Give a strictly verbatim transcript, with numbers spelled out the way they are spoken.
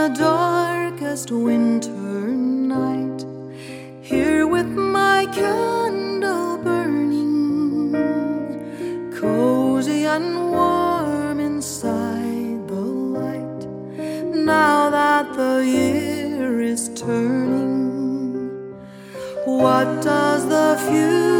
the darkest winter night, here with my candle burning, cozy and warm inside the light. Now that the year is turning, what does the future